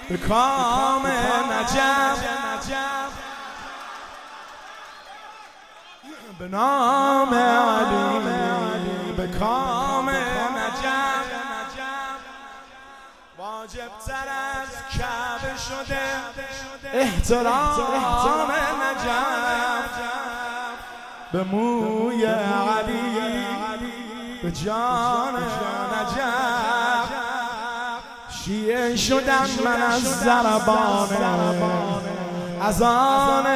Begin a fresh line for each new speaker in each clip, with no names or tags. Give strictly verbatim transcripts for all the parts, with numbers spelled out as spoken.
به کام نجف به نام علی به کام نجف واجب تر از کعبه شده احترام نجف به موی علی به جان نجف شیعه شدم من از ضربان از آن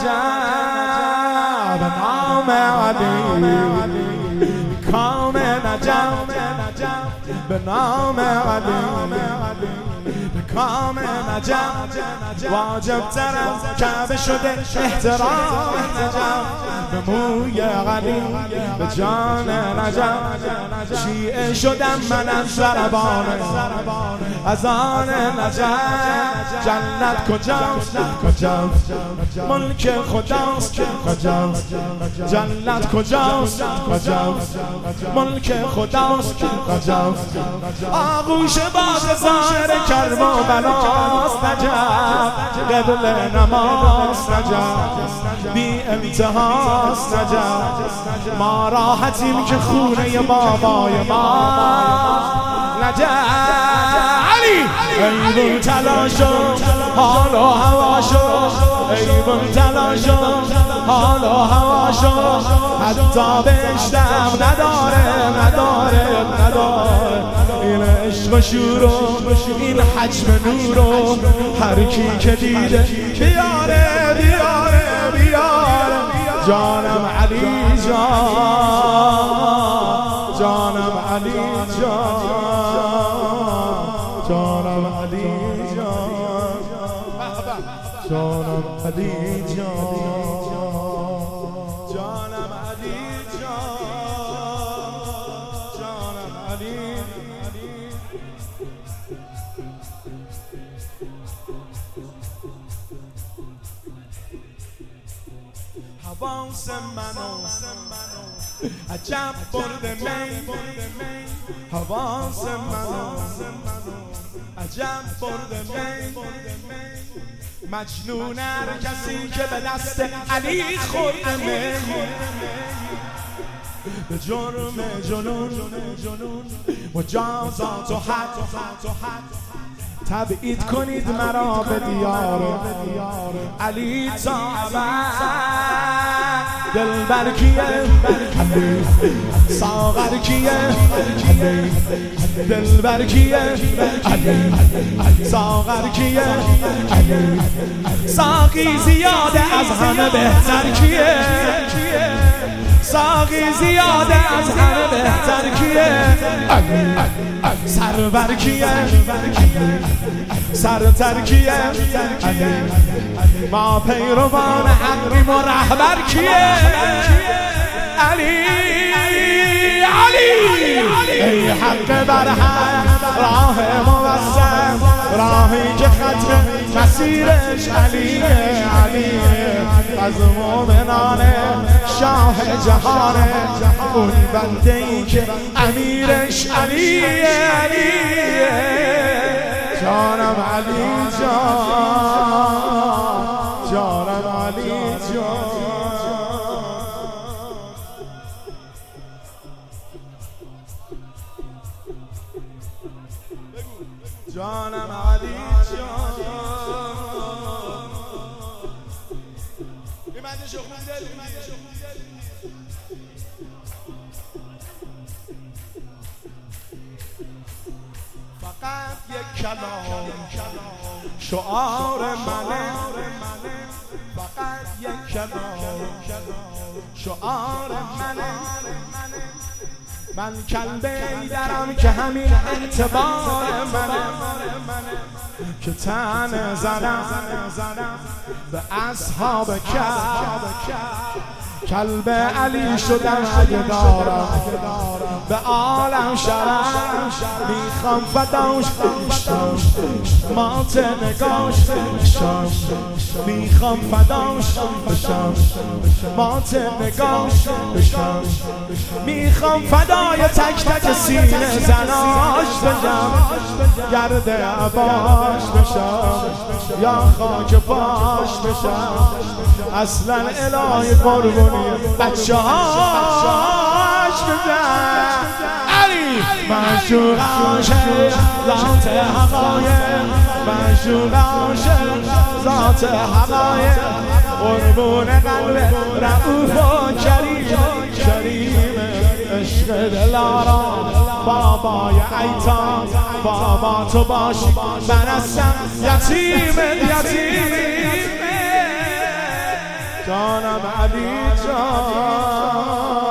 نجف به نام علی کام نجف به نام علی به کام نجف واجب تر از کعبه شده احترام نجف به موی علی به جان نجف شیعه شدم من از ضربان از آن نجف جنت کجاست کجاست ملک خداست کجاست جنت کجاست کجاست ملک خداست کجاست آغوش باد ظاهر کرب و بلاست نجف قبل نماز نجف بی انتهاست نجف ما راحتیم که خونه بابای ما نجف علی ایوون تلاشو حال و هواشو ایوون تلاشو حال و هواشو حتی بشتم نداره نداره نداره این عشق و شور و این حجم نور و هر کی که دیده بیاره بیاره بیاره جانم علی جان جانم علی جان جانم علی جان جانم علی جان جانم علی جان جانم علی حواس منو عجب برده می حواس منو عجب برده می مجنون هر کسی که به دست علی خورده می به جرم جنون مجازات و حد تبعید کنید مرا به دیار علی تا ابد دلبر کیه علی ساغر کیه علی دلبر کیه علی ساغر کیه علی ساقی زیاده از همه بهتر کیه ساقی زیاده از همه بهتر کیه علی سرور کیه سرتر کیه علی ما پیروان حقیم و رهبر کیه علی علی ای حق بر حق راه موسط راهی که ختم مسیرش علیه علیه از مومنان شاه جهانه اون بنده ای که امیرش علیه علیه جانم علی جان جانم علی جان جانم علی جان فقط یک کلام شعار منه فقط یک کلام شعار منه من کلبه درم که همین اعتبار منه که تن زنم به اصحاب کعب کلب علی شدم اگه دارم به عالم شرم میخوام فداش بشم مات نگاش بشم میخوام فداش بشم مات نگاش بشم میخوام فدای تک تک سینه زناش بشم گرد عباش بشم یا خاک پاش بشم اصلا الهی قربونی بچه هاش بزن علی معشوق عاشق ذات حقایق معشوق عاشق ذات حقایق قربون قلب رؤوف و کریم کریم عشق دلارام بابای ایتام بابا تو باشی من هستم یتیم یتیم جانم علی جان